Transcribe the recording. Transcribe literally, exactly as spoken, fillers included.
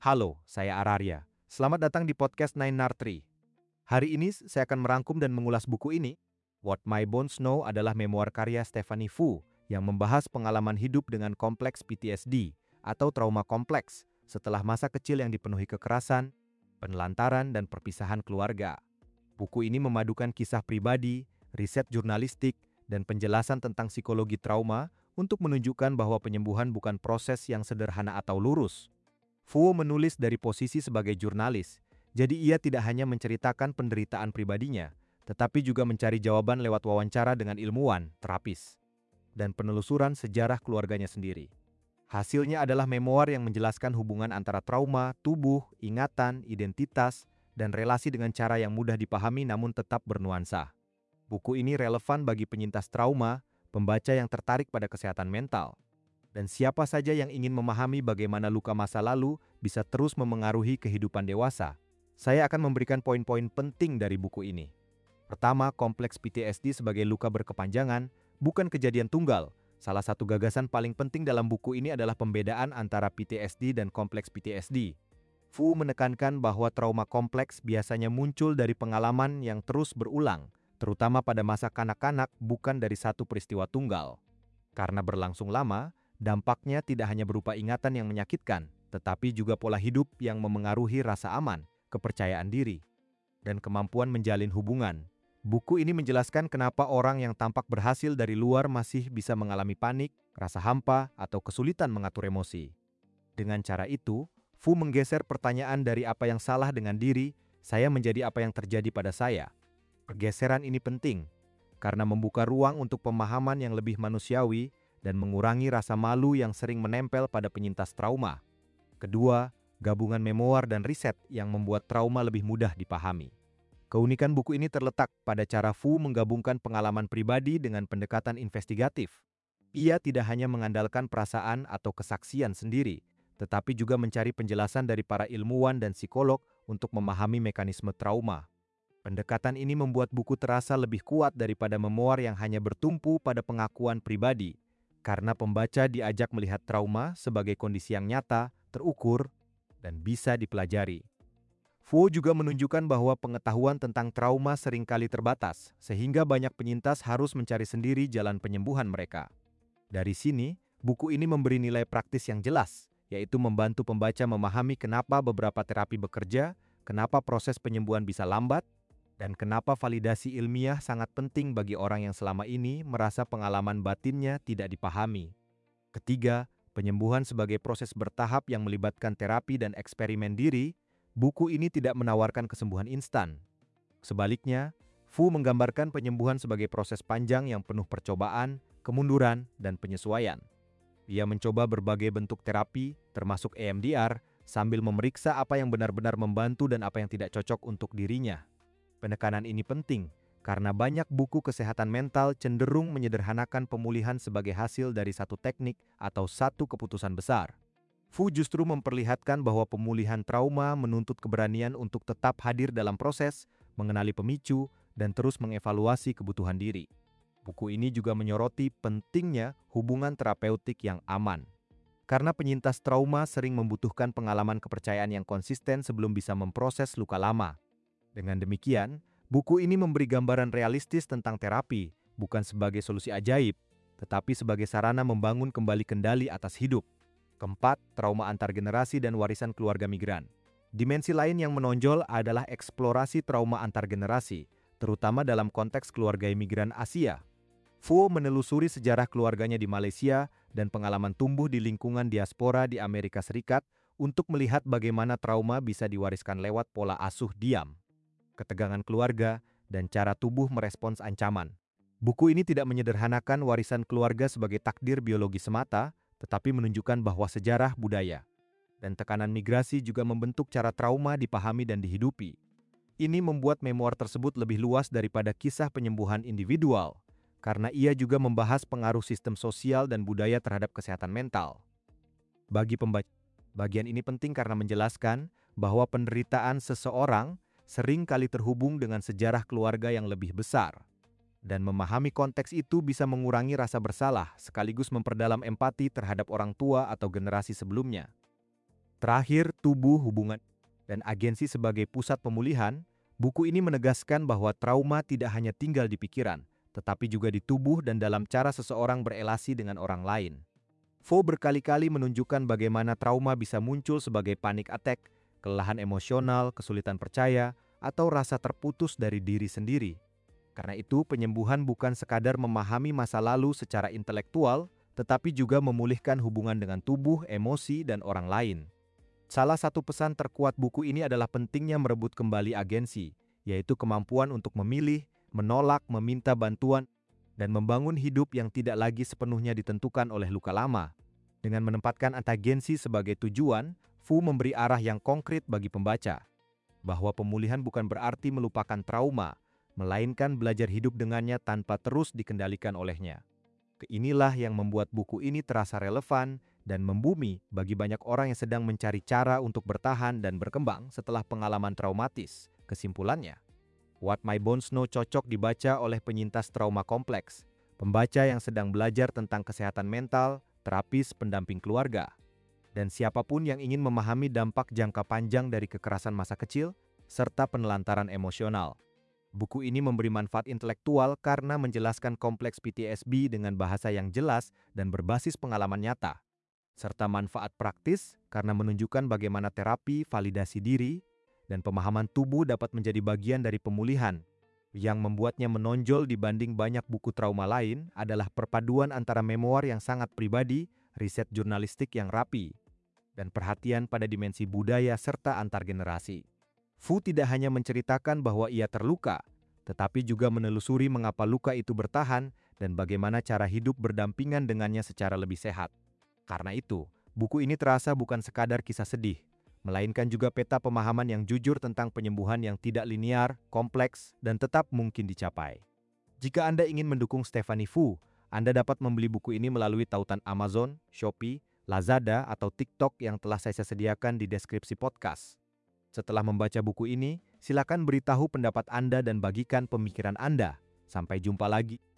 Halo, saya Araria. Selamat datang di podcast Nine Nartri. Hari ini saya akan merangkum dan mengulas buku ini. What My Bones Know adalah memoir karya Stephanie Fu yang membahas pengalaman hidup dengan kompleks P T S D atau trauma kompleks setelah masa kecil yang dipenuhi kekerasan, penelantaran, dan perpisahan keluarga. Buku ini memadukan kisah pribadi, riset jurnalistik, dan penjelasan tentang psikologi trauma untuk menunjukkan bahwa penyembuhan bukan proses yang sederhana atau lurus. Fu menulis dari posisi sebagai jurnalis, jadi ia tidak hanya menceritakan penderitaan pribadinya, tetapi juga mencari jawaban lewat wawancara dengan ilmuwan, terapis, dan penelusuran sejarah keluarganya sendiri. Hasilnya adalah memoir yang menjelaskan hubungan antara trauma, tubuh, ingatan, identitas, dan relasi dengan cara yang mudah dipahami namun tetap bernuansa. Buku ini relevan bagi penyintas trauma, pembaca yang tertarik pada kesehatan mental, dan siapa saja yang ingin memahami bagaimana luka masa lalu bisa terus memengaruhi kehidupan dewasa. Saya akan memberikan poin-poin penting dari buku ini. Pertama, kompleks P T S D sebagai luka berkepanjangan, bukan kejadian tunggal. Salah satu gagasan paling penting dalam buku ini adalah pembedaan antara P T S D dan kompleks P T S D. Fu menekankan bahwa trauma kompleks biasanya muncul dari pengalaman yang terus berulang, terutama pada masa kanak-kanak, bukan dari satu peristiwa tunggal. Karena berlangsung lama, dampaknya tidak hanya berupa ingatan yang menyakitkan, tetapi juga pola hidup yang memengaruhi rasa aman, kepercayaan diri, dan kemampuan menjalin hubungan. Buku ini menjelaskan kenapa orang yang tampak berhasil dari luar masih bisa mengalami panik, rasa hampa, atau kesulitan mengatur emosi. Dengan cara itu, Fu menggeser pertanyaan dari apa yang salah dengan diri, saya menjadi apa yang terjadi pada saya. Pergeseran ini penting, karena membuka ruang untuk pemahaman yang lebih manusiawi dan mengurangi rasa malu yang sering menempel pada penyintas trauma. Kedua, gabungan memoir dan riset yang membuat trauma lebih mudah dipahami. Keunikan buku ini terletak pada cara Fu menggabungkan pengalaman pribadi dengan pendekatan investigatif. Ia tidak hanya mengandalkan perasaan atau kesaksian sendiri, tetapi juga mencari penjelasan dari para ilmuwan dan psikolog untuk memahami mekanisme trauma. Pendekatan ini membuat buku terasa lebih kuat daripada memoir yang hanya bertumpu pada pengakuan pribadi, karena pembaca diajak melihat trauma sebagai kondisi yang nyata, terukur, dan bisa dipelajari. Fu juga menunjukkan bahwa pengetahuan tentang trauma seringkali terbatas, sehingga banyak penyintas harus mencari sendiri jalan penyembuhan mereka. Dari sini, buku ini memberi nilai praktis yang jelas, yaitu membantu pembaca memahami kenapa beberapa terapi bekerja, kenapa proses penyembuhan bisa lambat, dan kenapa validasi ilmiah sangat penting bagi orang yang selama ini merasa pengalaman batinnya tidak dipahami. Ketiga, penyembuhan sebagai proses bertahap yang melibatkan terapi dan eksperimen diri. Buku ini tidak menawarkan kesembuhan instan. Sebaliknya, Fu menggambarkan penyembuhan sebagai proses panjang yang penuh percobaan, kemunduran, dan penyesuaian. Ia mencoba berbagai bentuk terapi, termasuk E M D R, sambil memeriksa apa yang benar-benar membantu dan apa yang tidak cocok untuk dirinya. Penekanan ini penting, karena banyak buku kesehatan mental cenderung menyederhanakan pemulihan sebagai hasil dari satu teknik atau satu keputusan besar. Fu justru memperlihatkan bahwa pemulihan trauma menuntut keberanian untuk tetap hadir dalam proses, mengenali pemicu, dan terus mengevaluasi kebutuhan diri. Buku ini juga menyoroti pentingnya hubungan terapeutik yang aman. Karena penyintas trauma sering membutuhkan pengalaman kepercayaan yang konsisten sebelum bisa memproses luka lama. Dengan demikian, buku ini memberi gambaran realistis tentang terapi, bukan sebagai solusi ajaib, tetapi sebagai sarana membangun kembali kendali atas hidup. Keempat, trauma antar generasi dan warisan keluarga migran. Dimensi lain yang menonjol adalah eksplorasi trauma antar generasi, terutama dalam konteks keluarga imigran Asia. Fu menelusuri sejarah keluarganya di Malaysia dan pengalaman tumbuh di lingkungan diaspora di Amerika Serikat untuk melihat bagaimana trauma bisa diwariskan lewat pola asuh diam, ketegangan keluarga, dan cara tubuh merespons ancaman. Buku ini tidak menyederhanakan warisan keluarga sebagai takdir biologi semata, tetapi menunjukkan bahwa sejarah, budaya, dan tekanan migrasi juga membentuk cara trauma dipahami dan dihidupi. Ini membuat memoir tersebut lebih luas daripada kisah penyembuhan individual, karena ia juga membahas pengaruh sistem sosial dan budaya terhadap kesehatan mental. Bagi pembaca, bagian ini penting karena menjelaskan bahwa penderitaan seseorang sering kali terhubung dengan sejarah keluarga yang lebih besar. Dan memahami konteks itu bisa mengurangi rasa bersalah sekaligus memperdalam empati terhadap orang tua atau generasi sebelumnya. Terakhir, tubuh, hubungan, dan agensi sebagai pusat pemulihan, buku ini menegaskan bahwa trauma tidak hanya tinggal di pikiran, tetapi juga di tubuh dan dalam cara seseorang berelasi dengan orang lain. Vo berkali-kali menunjukkan bagaimana trauma bisa muncul sebagai panic attack, kelelahan emosional, kesulitan percaya, atau rasa terputus dari diri sendiri. Karena itu, penyembuhan bukan sekadar memahami masa lalu secara intelektual, tetapi juga memulihkan hubungan dengan tubuh, emosi, dan orang lain. Salah satu pesan terkuat buku ini adalah pentingnya merebut kembali agensi, yaitu kemampuan untuk memilih, menolak, meminta bantuan, dan membangun hidup yang tidak lagi sepenuhnya ditentukan oleh luka lama. Dengan menempatkan agensi sebagai tujuan, Vo memberi arah yang konkret bagi pembaca, bahwa pemulihan bukan berarti melupakan trauma, melainkan belajar hidup dengannya tanpa terus dikendalikan olehnya. Inilah yang membuat buku ini terasa relevan dan membumi bagi banyak orang yang sedang mencari cara untuk bertahan dan berkembang setelah pengalaman traumatis. Kesimpulannya, What My Bones Know cocok dibaca oleh penyintas trauma kompleks, pembaca yang sedang belajar tentang kesehatan mental, terapis, pendamping keluarga, dan siapapun yang ingin memahami dampak jangka panjang dari kekerasan masa kecil serta penelantaran emosional. Buku ini memberi manfaat intelektual karena menjelaskan kompleks P T S D dengan bahasa yang jelas dan berbasis pengalaman nyata, serta manfaat praktis karena menunjukkan bagaimana terapi, validasi diri, dan pemahaman tubuh dapat menjadi bagian dari pemulihan. Yang membuatnya menonjol dibanding banyak buku trauma lain adalah perpaduan antara memoir yang sangat pribadi, riset jurnalistik yang rapi, dan perhatian pada dimensi budaya serta antar generasi. Vo tidak hanya menceritakan bahwa ia terluka, tetapi juga menelusuri mengapa luka itu bertahan dan bagaimana cara hidup berdampingan dengannya secara lebih sehat. Karena itu, buku ini terasa bukan sekadar kisah sedih, melainkan juga peta pemahaman yang jujur tentang penyembuhan yang tidak linear, kompleks, dan tetap mungkin dicapai. Jika Anda ingin mendukung Stephanie Vo, Anda dapat membeli buku ini melalui tautan Amazon, Shopee, Lazada, atau TikTok yang telah saya sediakan di deskripsi podcast. Setelah membaca buku ini, silakan beritahu pendapat Anda dan bagikan pemikiran Anda. Sampai jumpa lagi.